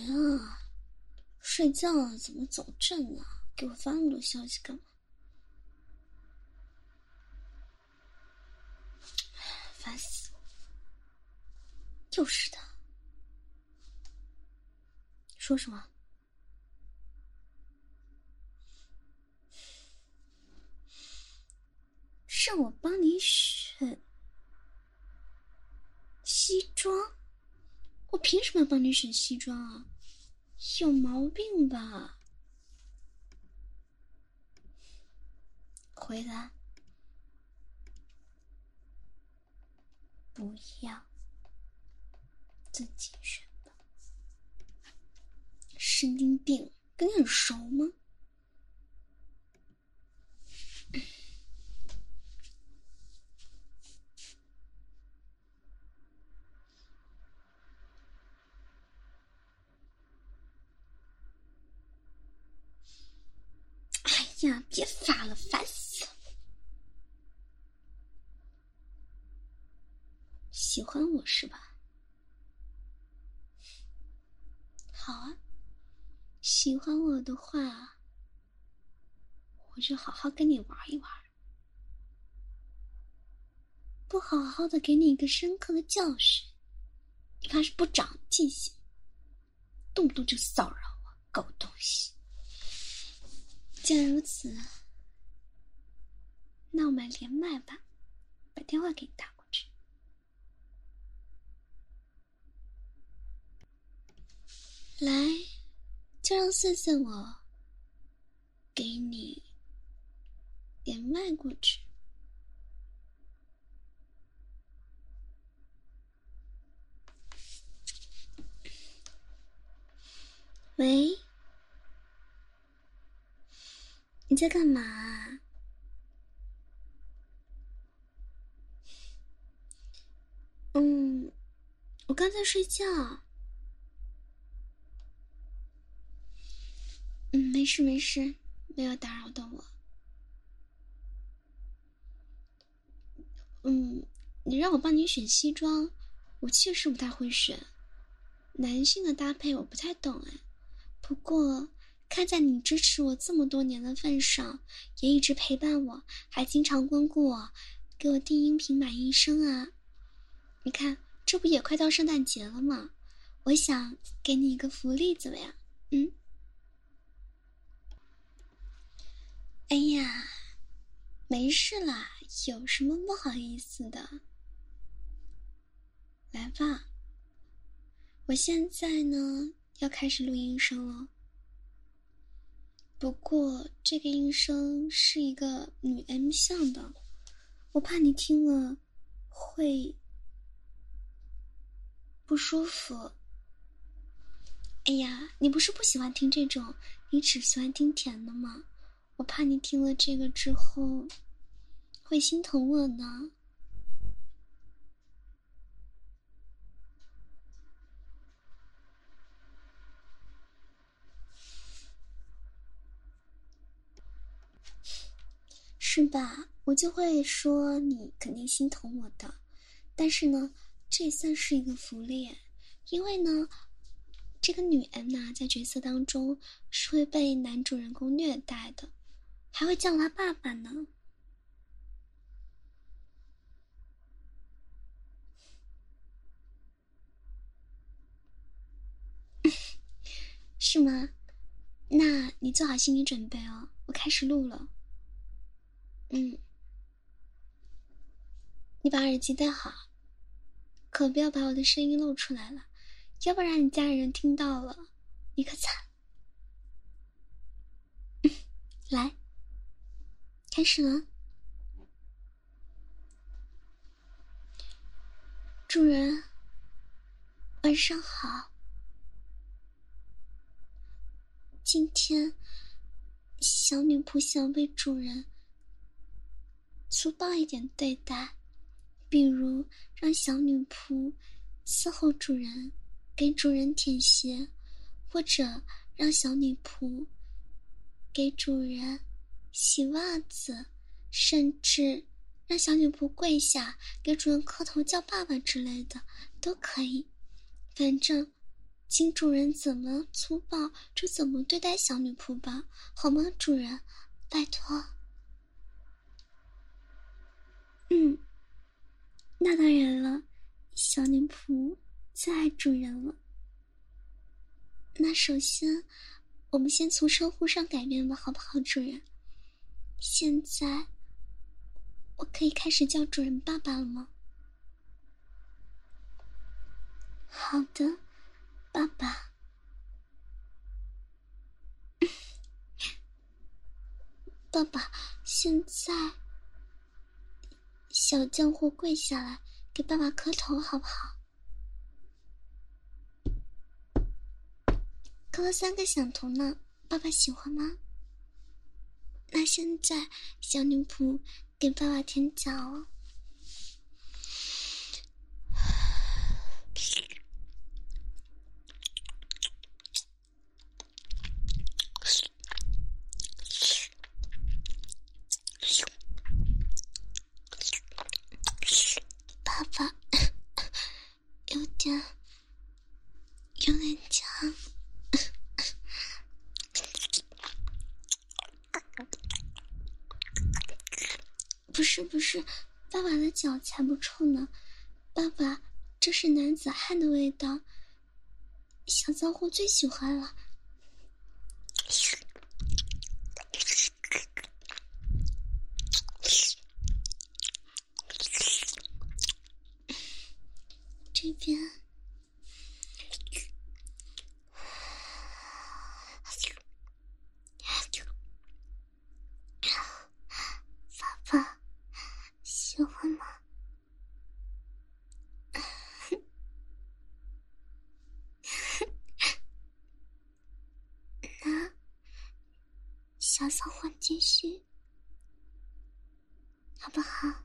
啊？睡觉了怎么走阵呢？给我发那么多消息干嘛？烦死了！又是他。说什么？让我帮你选西装？我凭什么要帮你选西装啊？有毛病吧？回答。不要，自己选吧。神经病，跟你很熟吗？哎呀，别发了，烦死了！喜欢我是吧？好啊，喜欢我的话，我就好好跟你玩一玩。不好好的给你一个深刻的教训，你怕是不长记性，动不动就骚扰我，狗东西！既然如此，那我们连麦吧，把电话给你打过去。来，就让瑟瑟我给你连麦过去。喂，你在干嘛啊？我刚在睡觉。没事没事，没有打扰到我。你让我帮你选西装，我确实不太会选，男性的搭配我不太懂哎。不过看在你支持我这么多年的份上，也一直陪伴我，还经常光顾我，给我订音频买医生啊。你看，这不也快到圣诞节了吗？我想给你一个福利，怎么样？哎呀，没事啦，有什么不好意思的？来吧，我现在呢要开始录音声了。不过这个音声是一个女 M 向的，我怕你听了会不舒服。哎呀，你不是不喜欢听这种，你只喜欢听甜的吗？我怕你听了这个之后会心疼我呢。是吧？我就会说你肯定心疼我的，但是呢，这算是一个福利，因为呢，这个女 M 呢，在角色当中是会被男主人公虐待的，还会叫他爸爸呢。是吗？那你做好心理准备哦，我开始录了。你把耳机戴好，可不要把我的声音露出来了，要不然你家人听到了，你可惨。来，开始了。主人，晚上好。今天，小女仆想被主人粗暴一点对待，比如让小女仆伺候主人，给主人舔鞋，或者让小女仆给主人洗袜子，甚至让小女仆跪下给主人磕头叫爸爸之类的都可以。反正请主人怎么粗暴就怎么对待小女仆吧，好吗？主人，拜托。那当然了，小女仆最爱主人了。那首先，我们先从称呼上改变吧，好不好，主人？现在，我可以开始叫主人爸爸了吗？好的，爸爸。爸爸，现在小贱货跪下来，给爸爸磕头，好不好？磕了3个响头呢，爸爸喜欢吗？那现在小女仆给爸爸舔脚哦。爸爸有点呛。不是，爸爸的脚才不臭呢。爸爸，这是男子汉的味道，小脏货最喜欢了。这边爸爸喜欢吗？那小骚货继续好不好？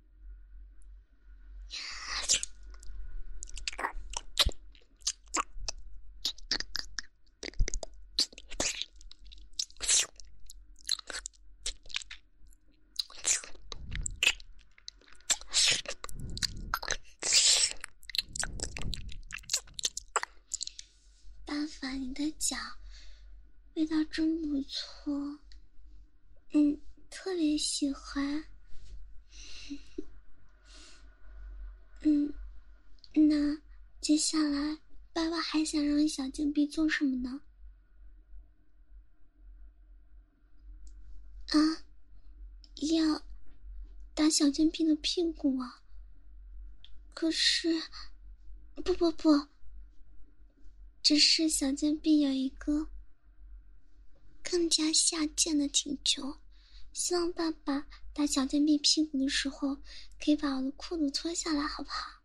爸爸，你的脚味道真不错，特别喜欢。那接下来爸爸还想让小贱婢做什么呢？啊，要打小贱婢的屁股啊！可是，不，只是小贱婢有一个更加下贱的请求，希望爸爸打小贱婢屁股的时候，可以把我的裤子脱下来，好不好？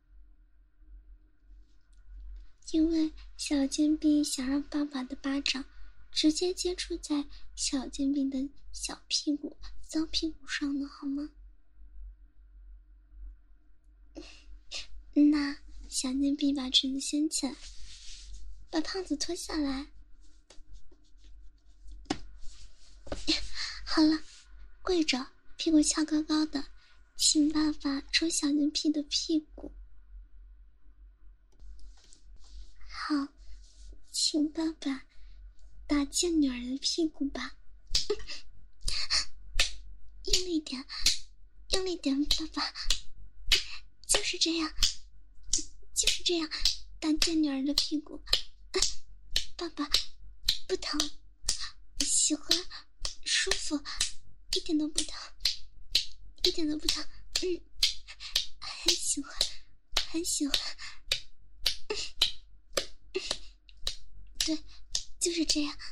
因为小贱婢想让爸爸的巴掌直接接触在小贱婢的小屁股、脏屁股上呢，好吗？那小贱婢把裙子掀起来，把胖子脱下来。好了，跪着，屁股翘高高的，请爸爸抽小贱婢的屁股。好，请爸爸打贱女儿的屁股吧。用力点，爸爸，就是这样，打贱女儿的屁股。爸爸，不疼，喜欢，舒服，一点都不疼，很喜欢。对，就是这样。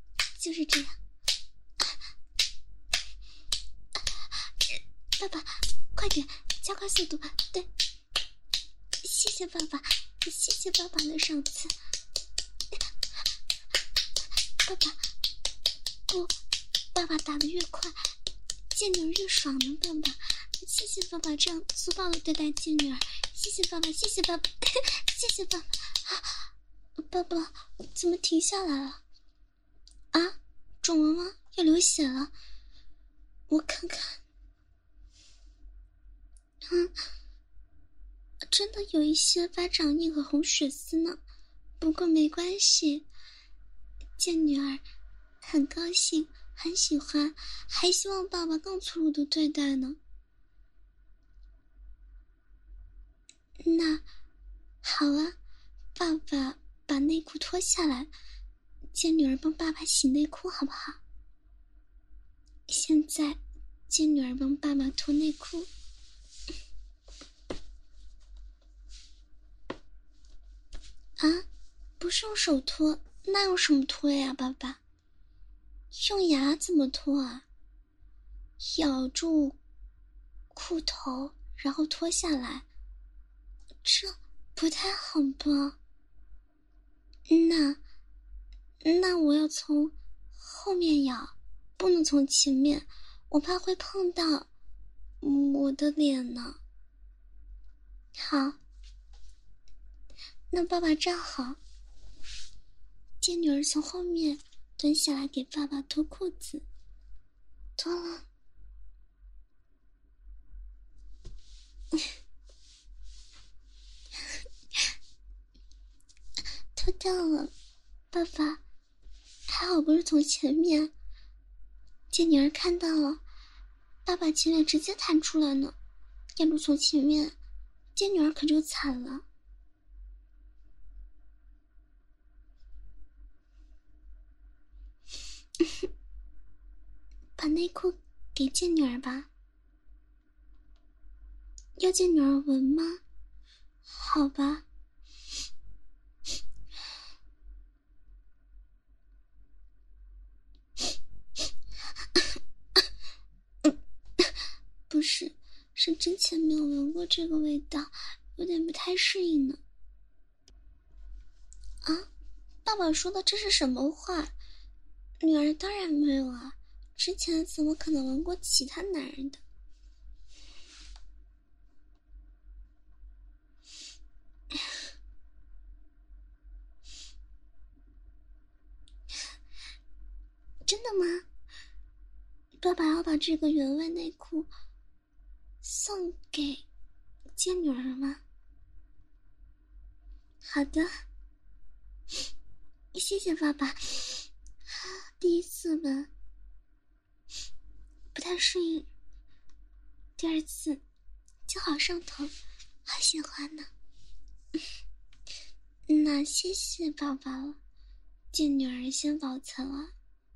爸爸，快点，加快速度。对，谢谢爸爸的赏赐。爸爸，不，爸爸打得越快，贱女儿越爽呢。爸爸，谢谢爸爸这样粗暴的对待贱女儿。谢谢爸爸，谢谢爸爸。爸爸，怎么停下来了？啊，肿了吗？要流血了？我看看。真的有一些巴掌印和红血丝呢。 不过没关系，见女儿很高兴，很喜欢，还希望爸爸更粗鲁的对待呢。那好啊，爸爸把内裤脱下来，见女儿帮爸爸洗内裤好不好？现在见女儿帮爸爸脱内裤。啊，不是用手脱，那用什么脱呀，爸爸？用牙怎么脱啊？咬住裤头，然后脱下来，这不太好吧？那我要从后面咬，不能从前面，我怕会碰到我的脸呢。好，那爸爸站好，见女儿从后面蹲下来给爸爸脱裤子，脱了。脱掉了，爸爸，还好不是从前面。见女儿看到了，爸爸前脸直接弹出来呢，要不从前面，见女儿可就惨了。把内裤给见女儿吧。要见女儿闻吗？好吧。不是，是之前没有闻过这个味道，有点不太适应呢。啊，爸爸说的这是什么话？女儿当然没有啊，之前怎么可能闻过其他男人的？真的吗？爸爸要把这个原味内裤送给见女儿吗？好的，谢谢爸爸。第一次闻不太适应，第二次就好上头，好喜欢呢。那谢谢爸爸了，见女儿先保存了。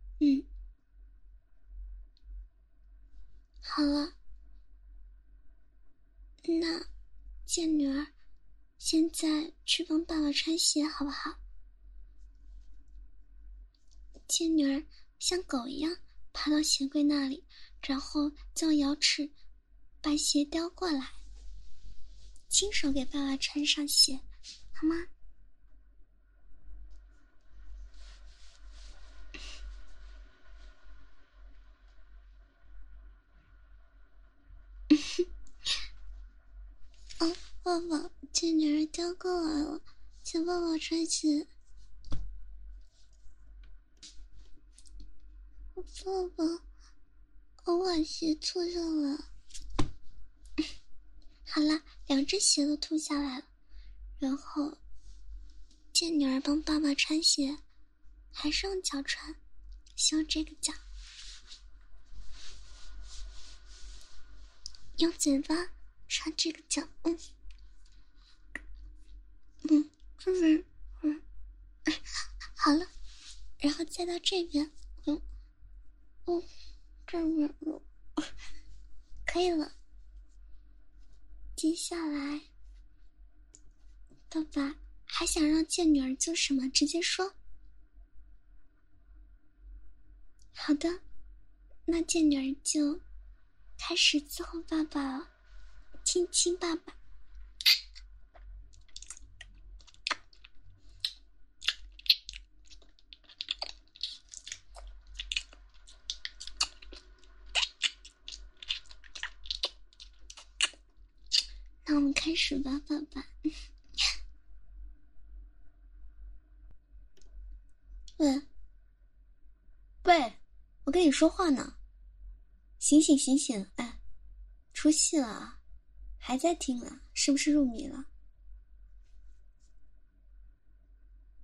好了，那见女儿现在去帮爸爸穿鞋好不好？见女儿像狗一样爬到鞋柜那里，然后就用摇尺把鞋叼过来，亲手给爸爸穿上鞋，好吗？哦，爸爸，见女儿叼过来了，请爸爸穿鞋。爸爸，我把鞋脱下来。好了，两只鞋都脱下来了，然后见女儿帮爸爸穿鞋，还是用脚穿，修这个脚，用嘴巴穿这个脚，这边，好了，然后再到这边，这边，可以了。接下来，爸爸还想让见女儿做什么？直接说。好的，那见女儿就开始伺候爸爸了，亲亲爸爸。那我们开始吧，爸爸。喂，我跟你说话呢，醒醒醒醒！哎，出戏了啊，还在听啊？是不是入迷了？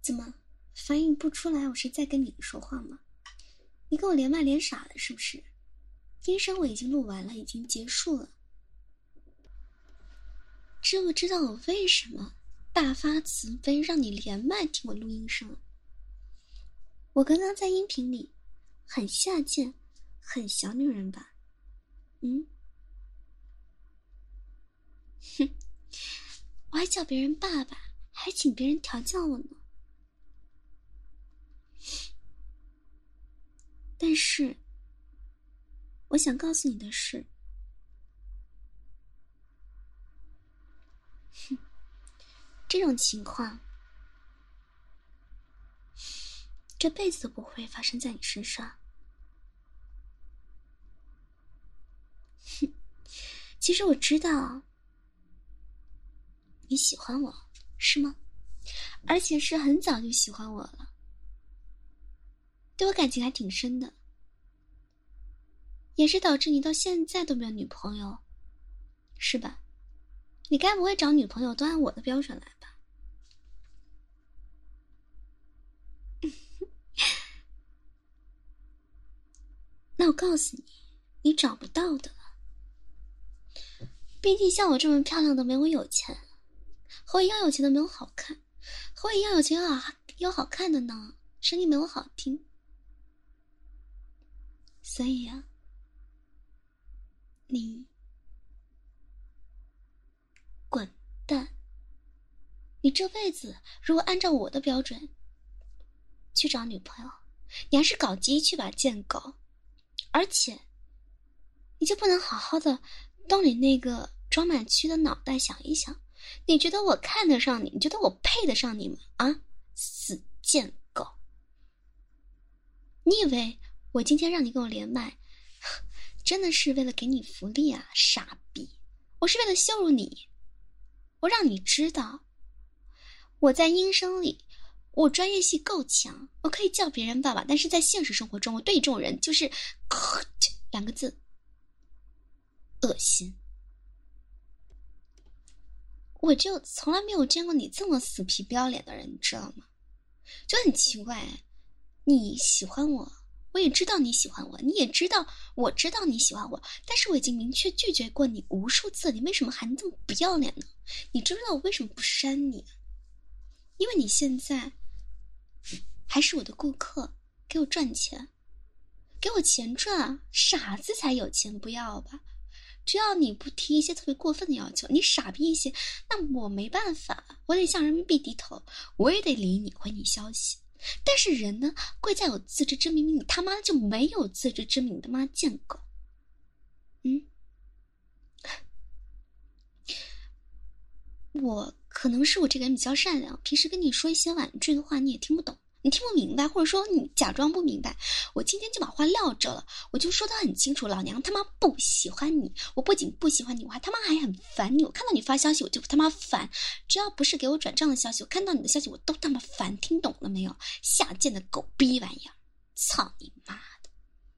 怎么反应不出来我是在跟你说话吗？你跟我连麦连傻了是不是？音声我已经录完了，已经结束了。知不知道我为什么大发慈悲让你连麦听我录音声？我刚刚在音频里很下贱，很小女人吧？哼，我还叫别人爸爸，还请别人调教我呢。但是我想告诉你的是，这种情况这辈子都不会发生在你身上。其实我知道你喜欢我，是吗？而且是很早就喜欢我了，对我感情还挺深的，也是导致你到现在都没有女朋友，是吧？你该不会找女朋友都按我的标准来吧？那我告诉你，你找不到的了。毕竟像我这么漂亮的没我有钱，和我一样有钱的没我好看，和我一样有钱有好看的呢，声音没我好听。所以啊，你滚蛋！你这辈子如果按照我的标准去找女朋友，你还是搞基去吧，贱狗！而且你就不能好好的动你那个装满蛆的脑袋想一想，你觉得我看得上你，你觉得我配得上你吗？啊，死贱狗！你以为我今天让你跟我连麦真的是为了给你福利啊，傻逼！我是为了羞辱你，我让你知道我在音声里我专业性够强，我可以叫别人爸爸，但是在现实生活中我对这种人就是两个字，恶心。我就从来没有见过你这么死皮不要脸的人，你知道吗？就很奇怪，你喜欢我，我也知道你喜欢我，你也知道我知道你喜欢我，但是我已经明确拒绝过你无数次，你为什么还这么不要脸呢？你知不知道我为什么不删你？因为你现在还是我的顾客，给我赚钱，给我钱赚啊！傻子才有钱，不要吧？只要你不提一些特别过分的要求，你傻逼一些，那我没办法，我得向人民币低头，我也得理你，回你消息。但是人呢，贵在有自知之明，你他妈就没有自知之明，你他妈贱狗！我可能是我这个人比较善良，平时跟你说一些婉拒的话你也听不懂，你听不明白，或者说你假装不明白。我今天就把话撂这了，我就说得很清楚，老娘他妈不喜欢你，我不仅不喜欢你，我还他妈还很烦你。我看到你发消息我就他妈烦，只要不是给我转账的消息，我看到你的消息我都他妈烦，听懂了没有？下贱的狗逼玩意儿，操你妈的！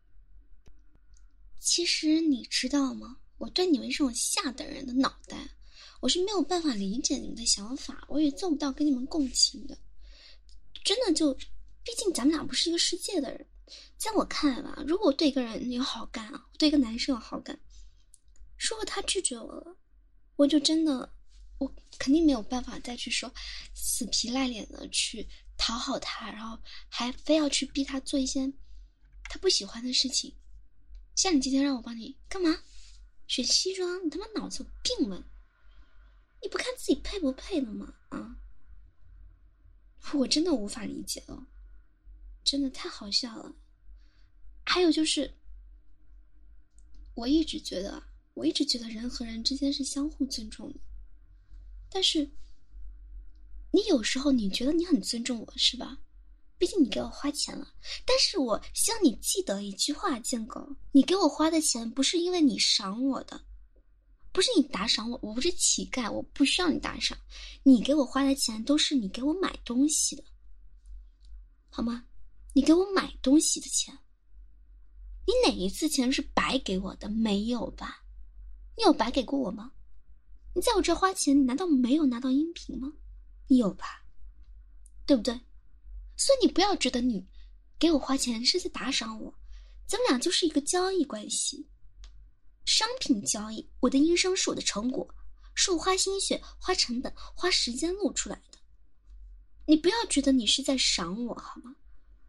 其实你知道吗？我对你们这种下等人的脑袋，我是没有办法理解你们的想法，我也做不到跟你们共情的。真的就，毕竟咱们俩不是一个世界的人。在我看来吧，如果我对一个人有好感啊，我对一个男生有好感，如果他拒绝我了，我就真的，我肯定没有办法再去说死皮赖脸的去讨好他，然后还非要去逼他做一些他不喜欢的事情。像你今天让我帮你干嘛？选西装？你他妈脑子有病吗？你不看自己配不配的吗？啊！我真的无法理解了，真的太好笑了。还有就是，我一直觉得人和人之间是相互尊重的，但是你有时候你觉得你很尊重我是吧？毕竟你给我花钱了，但是我希望你记得一句话，贱狗，你给我花的钱不是因为你赏我的，不是你打赏我，我不是乞丐，我不需要你打赏，你给我花的钱都是你给我买东西的，好吗？你给我买东西的钱，你哪一次钱是白给我的？没有吧？你有白给过我吗？你在我这花钱，你难道没有拿到音频吗？你有吧？对不对？ 所以你不要觉得你给我花钱是在打赏我，咱们俩就是一个交易关系，商品交易。我的音声是我的成果，是我花心血、花成本、花时间录出来的。你不要觉得你是在赏我好吗？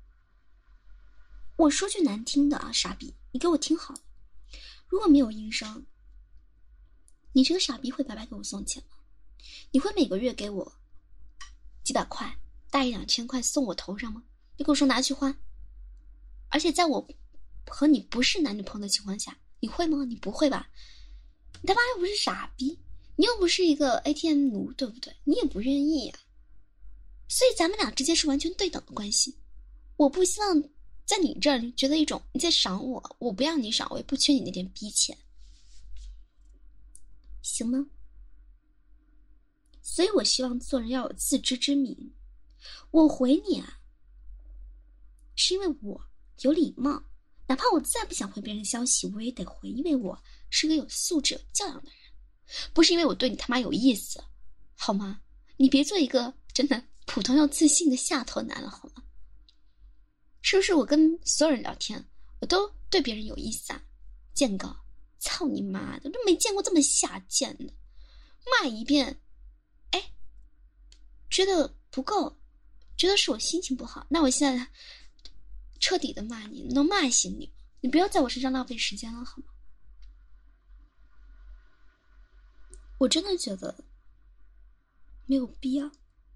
我说句难听的啊，傻逼，你给我听好了，如果没有音声，你这个傻逼会白白给我送钱吗？你会每个月给我几百块、大1、2千块送我头上吗？你跟我说拿去花，而且在我和你不是男女朋友的情况下，你会吗？你不会吧？你他妈又不是傻逼，你又不是一个 ATM 奴，对不对？你也不愿意呀。所以咱们俩之间是完全对等的关系。我不希望在你这儿觉得一种你在赏我，我不要你赏，我也不缺你那点逼钱，行吗？所以我希望做人要有自知之明。我回你啊，是因为我有礼貌，哪怕我再不想回别人消息，我也得回，因为我是个有素质、有教养的人，不是因为我对你他妈有意思，好吗？你别做一个真的普通又自信的下头男了，好吗？是不是我跟所有人聊天，我都对别人有意思啊？贱狗，操你妈的，我都没见过这么下贱的。骂一遍，哎，觉得不够，觉得是我心情不好，那我现在彻底的骂你，能骂醒你，你不要在我身上浪费时间了，好吗？我真的觉得没有必要，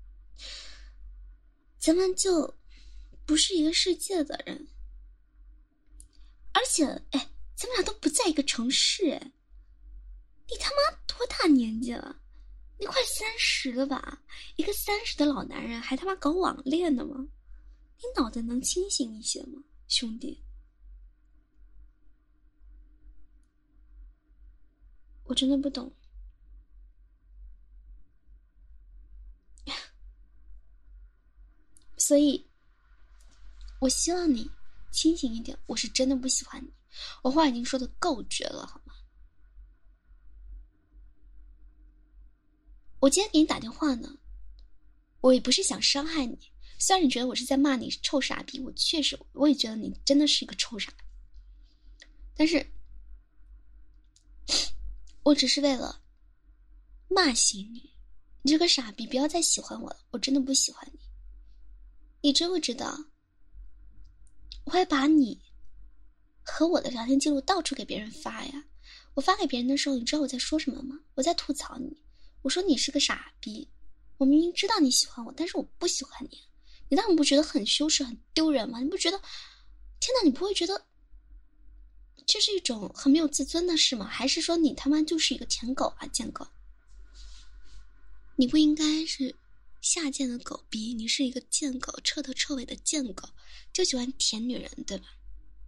咱们就不是一个世界的人，而且，哎，咱们俩都不在一个城市，哎，你他妈多大年纪了？你快30了吧？一个30的老男人还他妈搞网恋呢吗？你脑袋能清醒一些吗，兄弟？我真的不懂。所以我希望你清醒一点，我是真的不喜欢你，我话已经说的够绝了，好吗？我今天给你打电话呢，我也不是想伤害你，虽然你觉得我是在骂你臭傻逼，我确实我也觉得你真的是一个臭傻逼，但是我只是为了骂醒你，你这个傻逼不要再喜欢我了，我真的不喜欢你。你知不知道我会把你和我的聊天记录到处给别人发呀？我发给别人的时候，你知道我在说什么吗？我在吐槽你，我说你是个傻逼，我明明知道你喜欢我，但是我不喜欢你，你难道不觉得很羞耻、很丢人吗？你不觉得？天哪，你不会觉得这是一种很没有自尊的事吗？还是说你他妈就是一个舔狗啊，贱狗？你不应该是下贱的狗逼，你是一个贱狗，彻头彻尾的贱狗，就喜欢舔女人，对吧？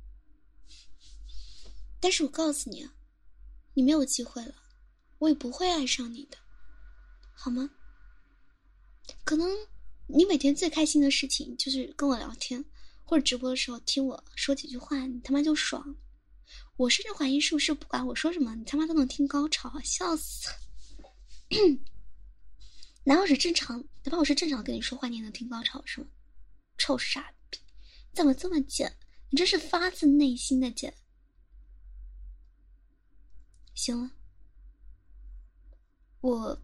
但是我告诉你啊，你没有机会了，我也不会爱上你的，好吗？可能你每天最开心的事情就是跟我聊天，或者直播的时候听我说几句话，你他妈就爽。我甚至怀疑是不是不管我说什么，你他妈都能听高潮啊！笑死！哪怕我是正常跟你说话，你也能听高潮是吗？臭傻逼，怎么这么贱？你这是发自内心的贱。行了，我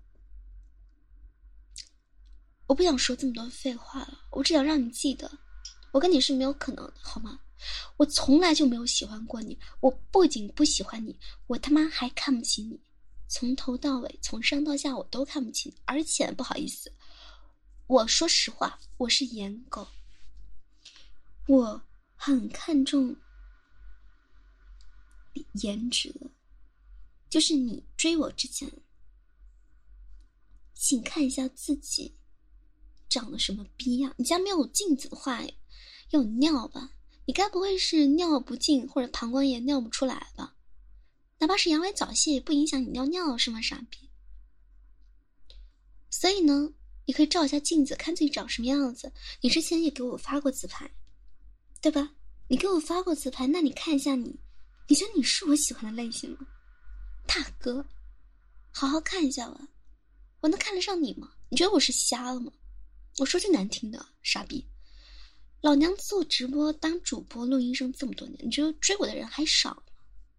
不想说这么多废话了，我只想让你记得，我跟你是没有可能的，好吗？我从来就没有喜欢过你，我不仅不喜欢你，我他妈还看不起你，从头到尾，从上到下我都看不起你，而且不好意思，我说实话，我是颜狗，我很看重颜值的，就是你追我之前，请看一下自己长得什么逼样。你家没有镜子的话，有尿吧？你该不会是尿不尽或者膀胱炎尿不出来吧？哪怕是阳痿早泄也不影响你尿尿是吗，傻逼？所以呢，你可以照一下镜子，看自己长什么样子。你之前也给我发过自拍，对吧？你给我发过自拍，那你看一下你觉得你是我喜欢的类型吗？大哥，好好看一下吧，我能看得上你吗？你觉得我是瞎了吗？我说句难听的，傻逼， 老娘做直播当主播录音生这么多年，你觉得追我的人还少吗？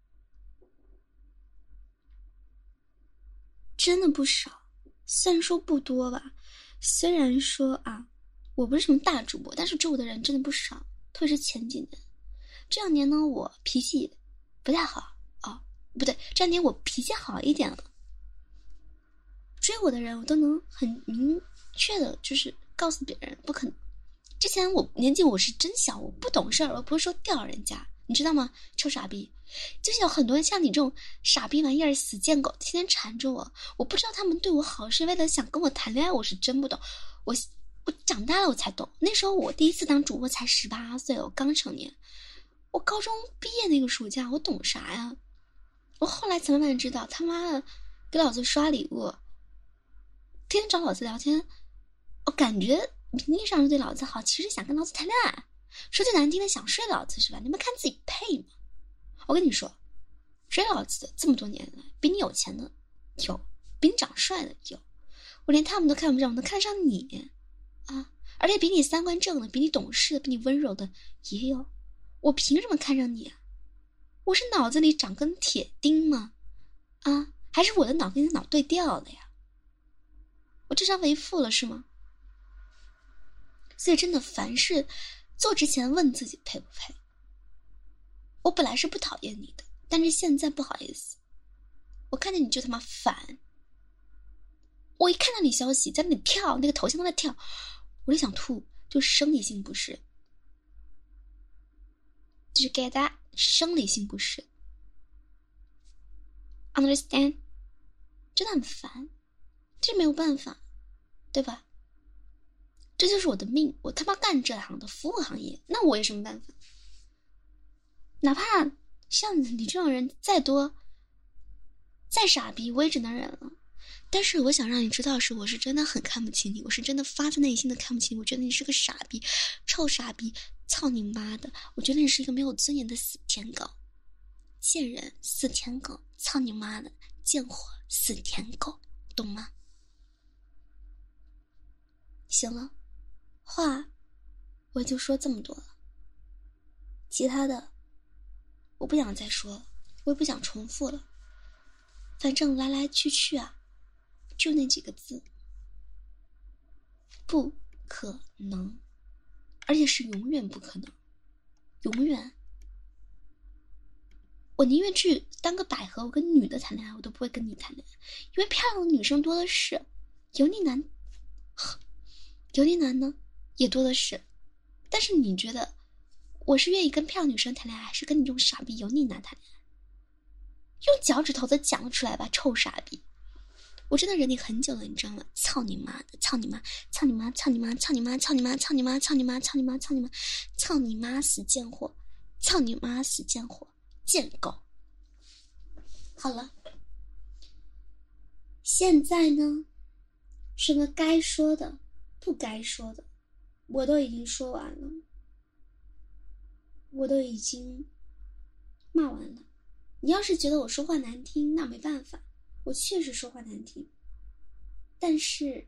真的不少，虽然说不多吧，虽然说啊，我不是什么大主播，但是追我的人真的不少，特别是前几年。这2年呢，我脾气不太好哦，不对，这2年我脾气好一点了。追我的人，我都能很明确的，就是告诉别人不可能。之前我年纪我是真小，我不懂事儿，我不是说吊人家，你知道吗？臭傻逼，就是有很多像你这种傻逼玩意儿、死贱狗，天天缠着我。我不知道他们对我好是为了想跟我谈恋爱，我是真不懂。我长大了我才懂，那时候我第一次当主播才18岁，我刚成年。我高中毕业那个暑假，我懂啥呀？我后来才慢慢知道，他妈的给老子刷礼物，天天找老子聊天，我感觉名义上是对老子好，其实想跟老子谈恋爱。说句难听的，想睡老子是吧？你们看自己配吗？我跟你说，追老子的这么多年来，比你有钱的有，比你长帅的有，我连他们都看不上，我能看上你啊！而且比你三观正的，比你懂事的，比你温柔的也有，我凭什么看上你啊？我是脑子里长根铁钉吗？啊，还是我的脑跟你的脑对调了呀？我智商为负了是吗？所以真的，凡事做之前问自己配不配。我本来是不讨厌你的，但是现在不好意思，我看见你就他妈烦。我一看到你消息在那里跳，那个头像在那跳，我就想吐，就生理性不适，就是 get that 生理性不适 ，understand， 真的很烦，这没有办法，对吧？这就是我的命，我他妈干这行的服务行业，那我有什么办法？哪怕像你这种人再多再傻逼，我也只能忍了。但是我想让你知道是，我是真的很看不起你，我是真的发自内心的看不起你，我觉得你是个傻逼，臭傻逼，操你妈的！我觉得你是一个没有尊严的死舔狗，贱人，死舔狗，操你妈的，贱货，死舔狗，懂吗？行了，话我就说这么多了，其他的我不想再说了，我也不想重复了，反正来来去去啊，就那几个字，不可能，而且是永远不可能，永远。我宁愿去当个百合，我跟女的谈恋爱，我都不会跟你谈恋爱，因为漂亮的女生多的是，油腻男呢也多的是。但是你觉得我是愿意跟漂亮女生谈恋爱，还是跟你这种傻逼油腻男谈恋爱？用脚趾头子讲出来吧，臭傻逼！我真的忍你很久了，你知道吗？操你妈的！操你妈！操你妈！操你妈！操你妈！操你妈！操你妈！操你妈！操你妈！操你妈！操你妈！死贱货！操你妈！死贱货！贱狗！好了，现在呢，什么该说的、不该说的，我都已经说完了，我都已经骂完了。你要是觉得我说话难听，那没办法，我确实说话难听，但是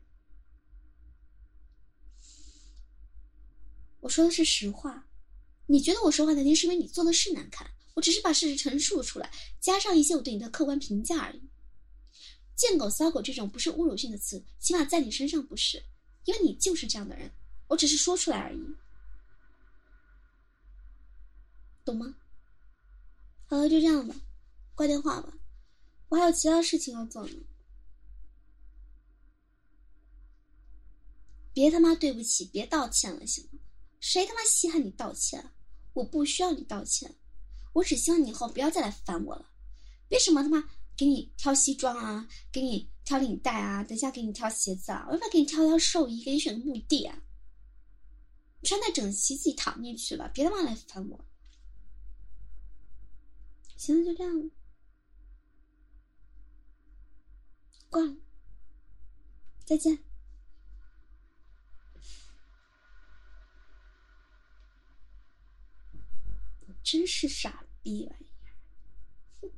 我说的是实话。你觉得我说话难听，是因为你做的事难看，我只是把事实陈述出来，加上一些我对你的客观评价而已。贱狗、骚狗这种不是侮辱性的词，起码在你身上不是，因为你就是这样的人，我只是说出来而已，懂吗？好了，就这样吧，挂电话吧，我还有其他事情要做呢。别他妈对不起，别道歉了，行吗？谁他妈稀罕你道歉？我不需要你道歉，我只希望你以后不要再来烦我了。别什么他妈给你挑西装啊，给你挑领带啊，等一下给你挑鞋子啊，我要不要给你挑条寿衣，给你选个墓地啊？你穿戴整齐，自己躺进去吧，别他妈来烦我。行了，就这样了，挂了，再见。真是傻逼玩意儿。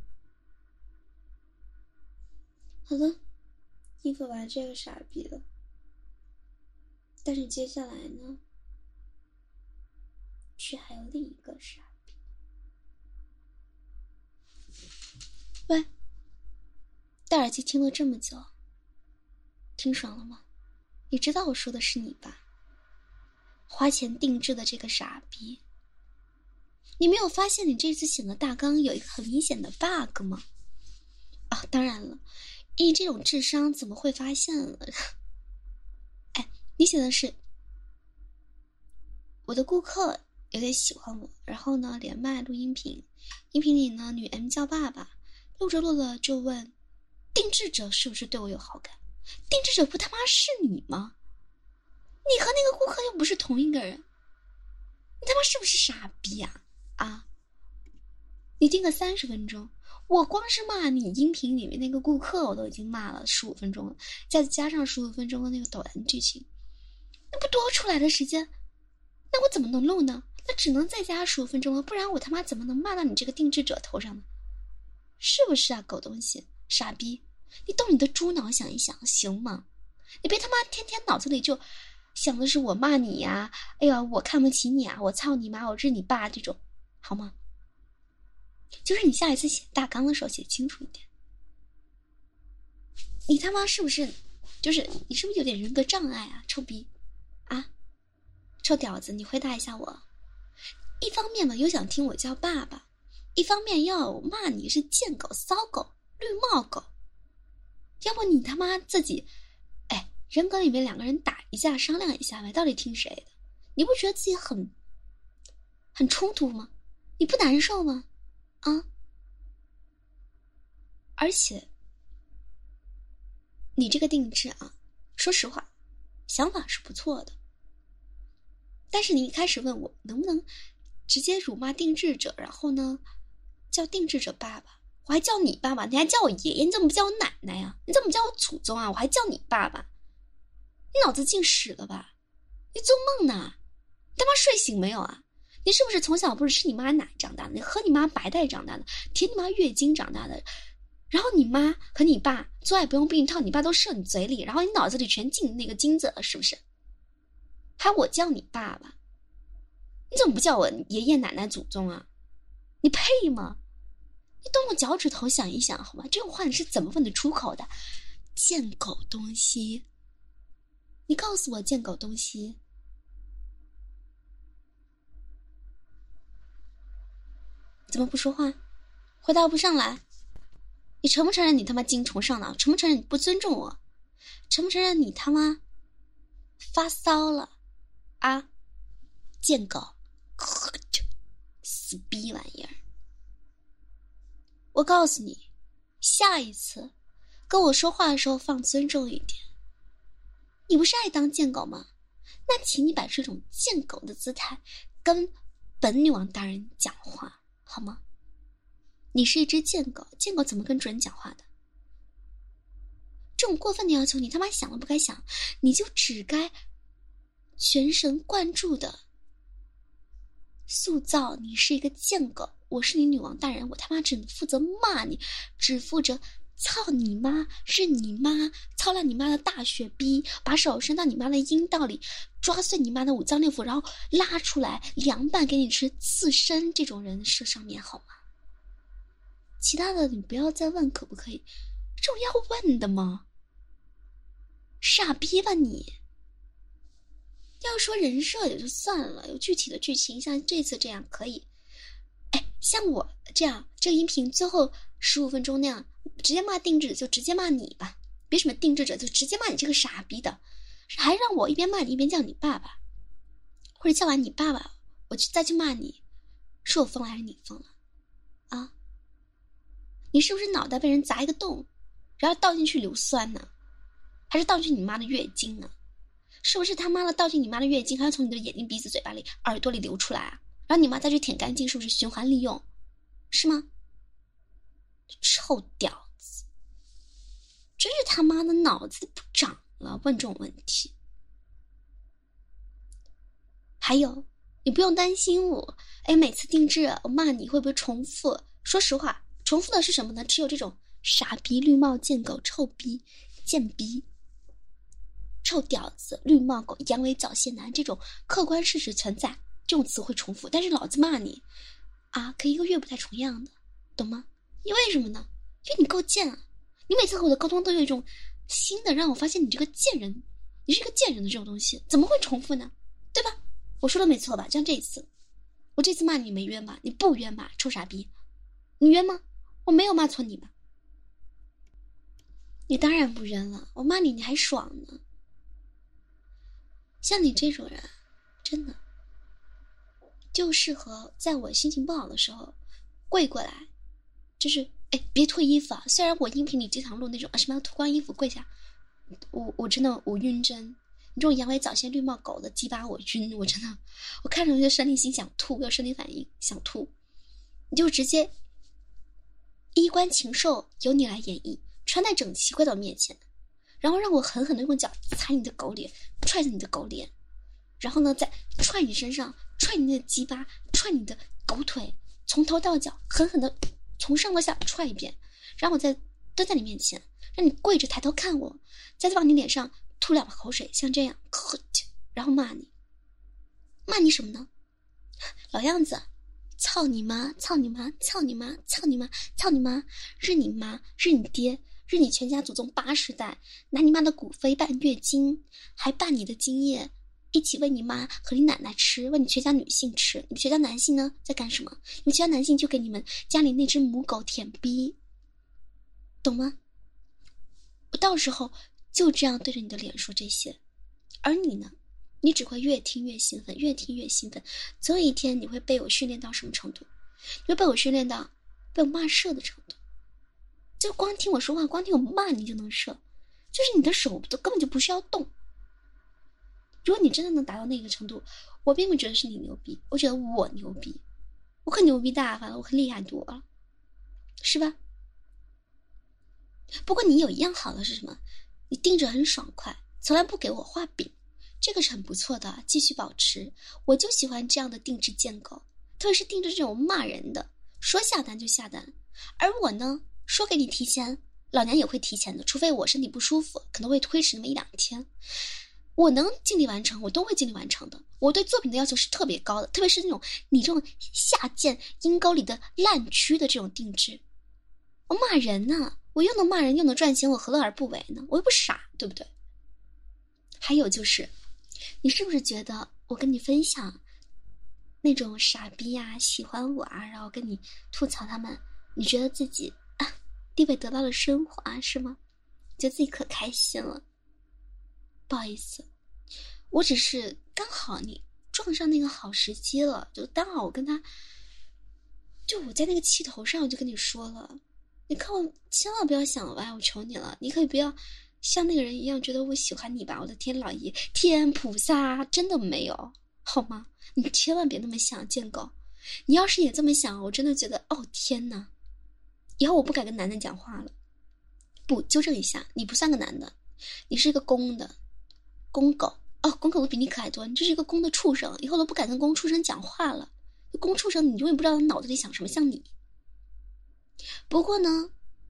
好了，应付完这个傻逼了，但是接下来呢， 却还有另一个傻逼。喂，戴耳机听了这么久，听爽了吗？你知道我说的是你吧？花钱定制的这个傻逼，你没有发现你这次写的大纲有一个很明显的 bug 吗？啊，当然了，以这种智商怎么会发现了？哎，你写的是我的顾客有点喜欢我，然后呢连麦录音频，音频里呢女 M 叫爸爸，录着录着就问定制者是不是对我有好感？定制者不他妈是你吗？你和那个顾客又不是同一个人，你他妈是不是傻逼啊？啊！你定个30分钟，我光是骂你音频里面那个顾客我都已经骂了15分钟了，再加上15分钟的那个抖音剧情，那不多出来的时间，那我怎么能录呢？那只能再加15分钟了，不然我他妈怎么能骂到你这个定制者头上呢？是不是啊，狗东西，傻逼！你动你的猪脑想一想，行吗？你别他妈天天脑子里就想的是我骂你呀，哎呀，我看不起你啊，我操你妈，我是你爸这种，好吗？就是你下一次写大纲的时候写清楚一点。你他妈是不是，就是你是不是有点人格障碍啊，臭逼啊，臭屌子！你回答一下我。一方面呢又想听我叫爸爸，一方面要骂你是贱狗、骚狗、绿帽狗。要不你他妈自己，哎，人格里面2个人打一架商量一下呗，到底听谁的？你不觉得自己很冲突吗？你不难受吗？啊！而且你这个定制啊，说实话，想法是不错的。但是你一开始问我能不能直接辱骂定制者，然后呢叫定制者爸爸，我还叫你爸爸，你还叫我爷爷，你怎么不叫我奶奶呀？你怎么叫我祖宗啊？我还叫你爸爸，你脑子进屎了吧？你做梦呢？你他妈睡醒没有啊？你是不是从小不是吃你妈奶长大的，你喝你妈白带长大的，舔你妈月经长大的，然后你妈和你爸做爱不用避孕套，你爸都射你嘴里，然后你脑子里全进那个精子了，是不是？还我叫你爸爸，你怎么不叫我爷爷奶奶祖宗啊？你配吗？你动动脚趾头想一想好吗？这种话你是怎么问得出口的？贱狗东西，你告诉我贱狗东西。怎么不说话？回答不上来？你承不承认你他妈精虫上脑？承不承认你不尊重我？承不承认你他妈发骚了啊？贱狗，死逼玩意儿！我告诉你，下一次跟我说话的时候放尊重一点。你不是爱当贱狗吗？那请你摆出一种贱狗的姿态跟本女王大人讲话好吗？你是一只贱狗，贱狗怎么跟主人讲话的？这种过分的要求你他妈想都不该想，你就只该全神贯注的塑造你是一个贱狗，我是你女王大人，我他妈只负责骂你，只负责操你妈，是你妈，操烂你妈的大血逼，把手伸到你妈的阴道里，抓碎你妈的五脏六腑，然后拉出来凉拌给你吃，刺身，这种人设上面好吗？其他的你不要再问可不可以？这种要问的吗？傻逼吧你！要说人设也就算了，有具体的剧情，像这次这样可以。哎，像我这样，这个音频最后15分钟那样，直接骂定制就直接骂你吧，别什么定制者就直接骂你这个傻逼的，还让我一边骂你一边叫你爸爸，或者叫完你爸爸，我再去骂你，是我疯了还是你疯了？啊？你是不是脑袋被人砸一个洞，然后倒进去硫酸呢？还是倒进你妈的月经呢？是不是他妈的倒进你妈的月经，还要从你的眼睛、鼻子、嘴巴里、耳朵里流出来啊？然后你妈再去舔干净，是不是循环利用？是吗？臭屌子，真是他妈的脑子不长了，问这种问题。还有，你不用担心我，哎，每次定制我骂你会不会重复？说实话，重复的是什么呢？只有这种傻逼、绿帽、贱狗、臭逼、贱逼、臭屌子、绿帽狗、阳痿早泄男这种客观事实存在， 这种词会重复，但是老子骂你啊，可一个月不带重样的，懂吗？因为什么呢？因为你够贱啊！你每次和我的沟通都有一种新的让我发现你这个贱人，你是个贱人的这种东西，怎么会重复呢？对吧？我说的没错吧？像这一次，我这次骂你没冤吧？你不冤吧？臭傻逼，你冤吗？我没有骂错你吧？你当然不冤了，我骂你你还爽呢。像你这种人，真的就适合在我心情不好的时候跪过来，就是别脱衣服啊！虽然我音频里经常录那种什么要脱光衣服跪下，我真的我晕针。你这种阳痿早泄绿帽狗的鸡巴我晕，我真的我看着就生理性想吐，有生理反应想吐。你就直接衣冠禽兽由你来演绎，穿戴整齐跪到我面前，然后让我狠狠的用脚踩你的狗脸，踹着你的狗脸，然后呢再踹你身上，踹你的鸡巴，踹你的狗腿，从头到脚狠狠的从上到下踹一遍，然后我再蹲在你面前，让你跪着抬头看我，再往你脸上吐2把口水，像这样，然后骂你。骂你什么呢？老样子，操你妈，操你妈，操你妈，操你妈，操你妈，日你妈，日你爹，日你全家祖宗80代，拿你妈的骨灰办月经，还办你的精液，一起喂你妈和你奶奶吃，喂你全家女性吃。你们全家男性呢在干什么？你们全家男性就给你们家里那只母狗舔逼，懂吗？我到时候就这样对着你的脸说这些，而你呢，你只会越听越兴奋，越听越兴奋。总有一天你会被我训练到什么程度？你会被我训练到被我骂射的程度。就光听我说话，光听我骂你就能射，就是你的手都根本就不需要动。如果你真的能达到那个程度，我并不觉得是你牛逼，我觉得我牛逼，我可牛逼大发了，我可厉害多了，是吧？不过你有一样好的是什么？你定着很爽快，从来不给我画饼，这个是很不错的，继续保持。我就喜欢这样的定制贱狗，特别是定制这种骂人的，说下单就下单。而我呢，说给你提前，老娘也会提前的，除非我身体不舒服，可能会推迟那么1-2天。我能尽力完成，我都会尽力完成的。我对作品的要求是特别高的，特别是那种你这种下贱阴沟里的烂蛆的这种定制。我骂人呢，我又能骂人又能赚钱，我何乐而不为呢？我又不傻，对不对？还有就是，你是不是觉得我跟你分享那种傻逼啊，喜欢我啊，然后跟你吐槽他们，你觉得自己地位得到了升华是吗？觉得自己可开心了。不好意思，我只是刚好你撞上那个好时机了，就刚好我跟他，就我在那个气头上，我就跟你说了，你看我千万不要想歪，我求你了，你可以不要像那个人一样觉得我喜欢你吧，我的天老爷天菩萨，真的没有好吗？你千万别那么想，贱狗，你要是也这么想，我真的觉得哦天哪，以后我不敢跟男的讲话了。不，纠正一下，你不算个男的，你是一个公的公狗哦，公狗都比你可爱多，你就是一个公的畜生，以后都不敢跟公畜生讲话了。公畜生你永远不知道他脑子里想什么，像你。不过呢，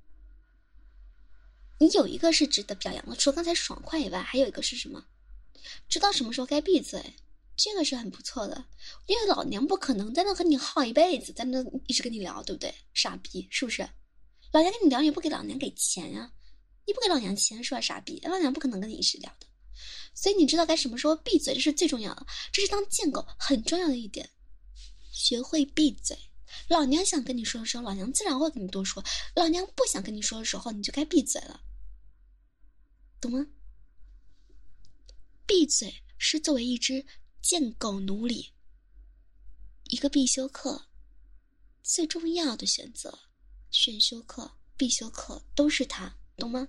你有一个是值得表扬的，除了刚才爽快以外，还有一个是什么？知道什么时候该闭嘴，这个是很不错的。因为老娘不可能在那和你耗一辈子，在那一直跟你聊，对不对？傻逼，是不是？老娘跟你聊也不给老娘给钱呀，你不给老娘钱是吧？傻逼，老娘不可能跟你一直聊的。所以你知道该什么时候闭嘴，这是最重要的，这是当贱狗很重要的一点，学会闭嘴。老娘想跟你说的时候，老娘自然会跟你多说；老娘不想跟你说的时候，你就该闭嘴了，懂吗？闭嘴是作为一只贱狗奴隶一个必修课，最重要的选择，选修课、必修课都是它，懂吗？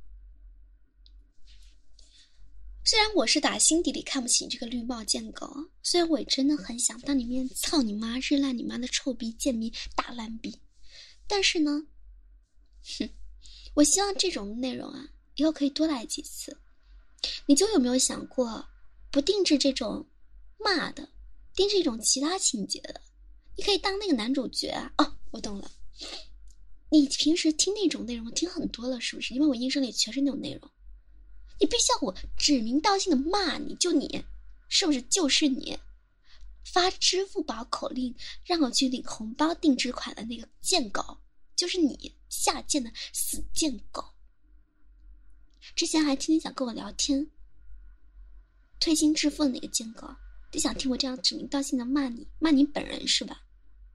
虽然我是打心底里看不起这个绿帽贱狗，虽然我也真的很想当你面操你妈、日烂你妈的臭逼、贱逼、大烂逼，但是呢，我希望这种内容啊，以后可以多来几次。你就有没有想过，不定制这种骂的，定制一种其他情节的？你可以当那个男主角啊！哦，我懂了，你平时听那种内容听很多了，是不是？因为我音声里全是那种内容。你必须要我指名道姓的骂你，就你，是不是就是你？ 发支付宝口令让我去领红包定制款的那个贱狗，就是你下贱的死贱狗。之前还天天想跟我聊天，推心置腹的那个贱狗，就想听我这样指名道姓的骂你本人是吧？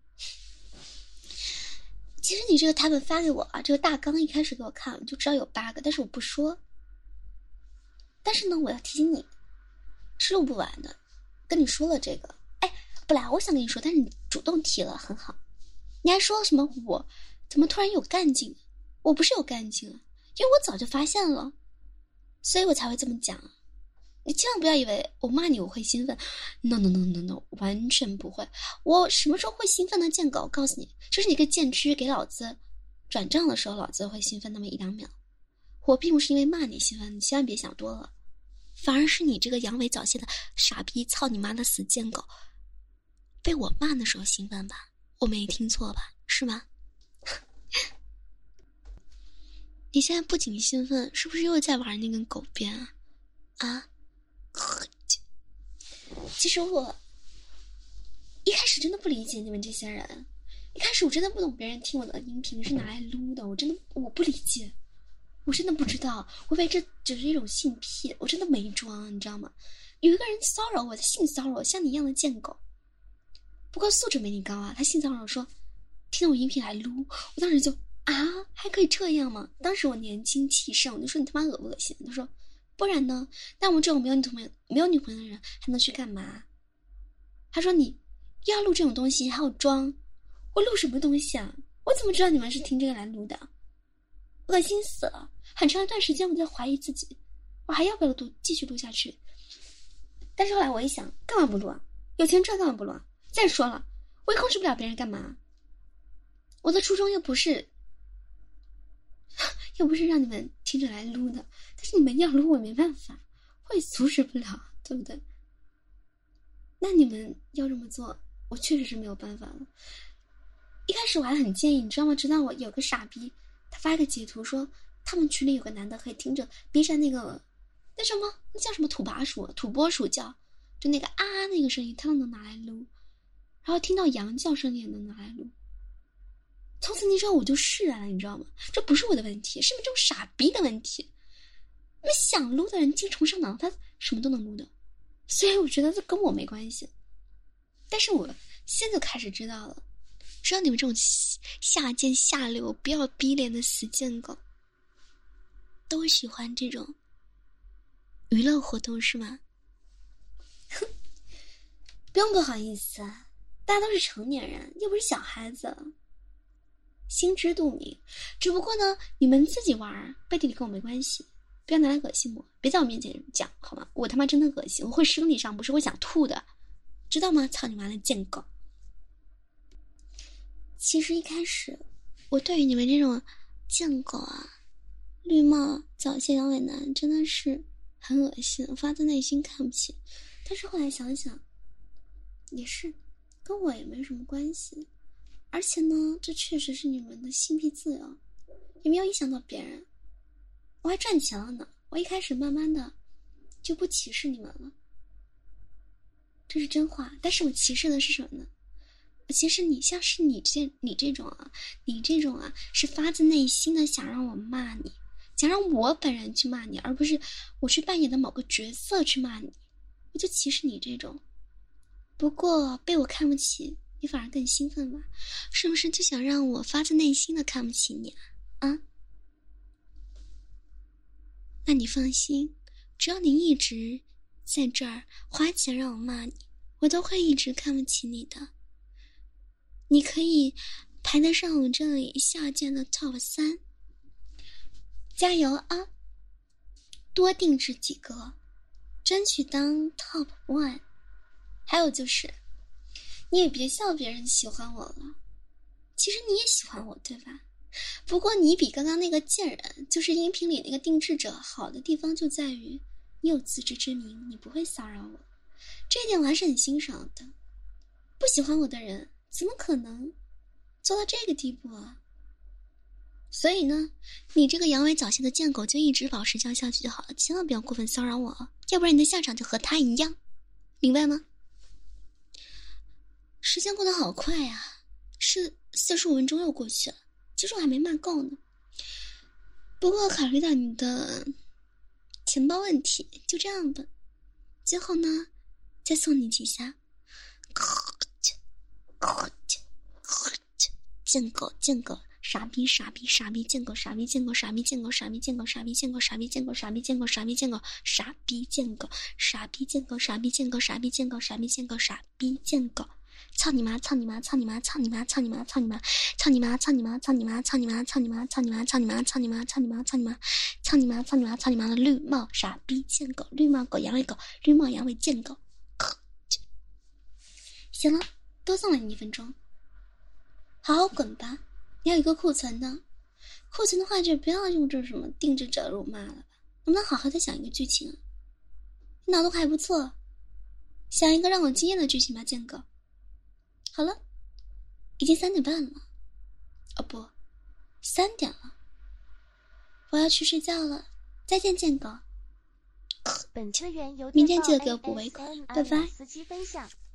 其实你这个台本发给我啊，这个大纲一开始给我看，就知道有8个，但是我不说。但是呢，我要提醒你，是录不完的。跟你说了这个，哎，本来我想跟你说，但是你主动提了，很好。你还说什么我怎么突然有干劲？我不是有干劲啊，因为我早就发现了，所以我才会这么讲。你千万不要以为我骂你我会兴奋 ，no， 完全不会。我什么时候会兴奋的贱狗？我告诉你，就是你个贱区给老子转账的时候，老子会兴奋那么1-2秒。我并不是因为骂你兴奋，你千万别想多了。反而是你这个阳痿早泄的傻逼，操你妈的死贱狗，被我骂的时候兴奋吧？我没听错吧？是吗？你现在不仅兴奋，是不是又在玩那根狗鞭啊？啊？其实我一开始真的不理解你们这些人，一开始我真的不懂别人听我的音频是拿来撸的，我不理解，我真的不知道，我以为这只是一种性癖，我真的没装，你知道吗？有一个人骚扰我，他性骚扰我，像你一样的贱狗，不过素质没你高啊，他性骚扰说听到我音频来撸，我当时就啊，还可以这样吗？当时我年轻气盛，我就说你他妈恶不恶心？他说不然呢？但我这种没有女朋友的人还能去干嘛？他说你要录这种东西还要装，我录什么东西啊？我怎么知道你们是听这个来录的？恶心死了！很长一段时间我在怀疑自己，我还要不要继续录下去？但是后来我一想，干嘛不录啊？有钱赚干嘛不录啊？再说了，我也控制不了别人干嘛？我的初衷又不是让你们听着来撸的，但是你们要撸我没办法，我也阻止不了，对不对？那你们要这么做，我确实是没有办法了。一开始我还很介意，你知道吗？直到我有个傻逼，他发一个截图说，他们群里有个男的可以听着 B 站那什么，那叫什么土拨鼠叫，就那个啊那个声音，他都能拿来撸，然后听到羊叫声也能拿来录。从此那之后我就释然了，你知道吗？这不是我的问题，是你们这种傻逼的问题。你们想撸的人精虫上脑，他什么都能撸的，所以我觉得这跟我没关系。但是我现在就开始知道了，知道你们这种下贱下流不要逼脸的死贱狗都喜欢这种娱乐活动是吗？哼，不用不好意思啊，大家都是成年人，又不是小孩子，心知肚明。只不过呢，你们自己玩，背地里跟我没关系，不要拿来恶心我，别在我面前讲好吗？我他妈真的恶心，我会生理上不是会想吐的，知道吗？操你妈的贱狗！其实一开始我对于你们这种贱狗啊、绿帽早泄阳痿男真的是很恶心，我发自内心看不起。但是后来想想，也是跟我也没什么关系，而且呢，这确实是你们的性癖自由，也没有影响到别人，我还赚钱了呢。我一开始慢慢的就不歧视你们了，这是真话。但是我歧视的是什么呢？其实你像是你这种啊，是发自内心的想让我骂你，想让我本人去骂你，而不是我去扮演的某个角色去骂你，我就歧视你这种。不过被我看不起，你反而更兴奋吧？是不是就想让我发自内心的看不起你啊？那你放心，只要你一直在这儿花钱让我骂你，我都会一直看不起你的。你可以排得上我这里下贱的 top 3，加油啊！多定制几个，争取当 top 1。还有就是，你也别笑别人喜欢我了，其实你也喜欢我，对吧？不过你比刚刚那个贱人，就是音频里那个定制者好的地方就在于，你有自知之明，你不会骚扰我，这一点我还是很欣赏的。不喜欢我的人怎么可能做到这个地步啊？所以呢，你这个阳痿早泄的贱狗就一直保持这样下去就好了，千万不要过分骚扰我，要不然你的下场就和他一样，明白吗？ 时间过得好快呀，是45分钟又过去了，其实我还没骂够呢。不过考虑到你的钱包问题，就这样吧。最后呢，再送你几下。贱狗贱狗，傻逼傻逼傻逼，贱狗傻逼贱狗傻逼贱狗傻逼贱狗傻逼贱狗傻逼贱狗傻逼贱狗傻逼贱狗傻逼贱狗傻逼贱狗傻逼贱狗傻逼贱狗傻逼贱狗傻逼贱狗，操你妈操你妈操你妈操你妈操你妈操你妈操你妈操你妈操你妈操你妈操你妈操你妈操你妈操你妈操你妈操你妈操你妈操你妈操你妈的绿帽傻逼贱狗，绿帽狗阳痿狗，绿帽阳痿贱狗。行了，多送了你1分钟，好好滚吧。你要有一个库存的，库存的话就不要用这什么定制者辱骂了吧，能不能好好的想一个剧情啊？你脑洞还不错，想一个让我惊艳的剧情吧，贱狗。好了，已经3点半了，哦不，3点了，我要去睡觉了，再见，贱狗。 本车员由明天记得给我补尾款，拜拜。 司机分享。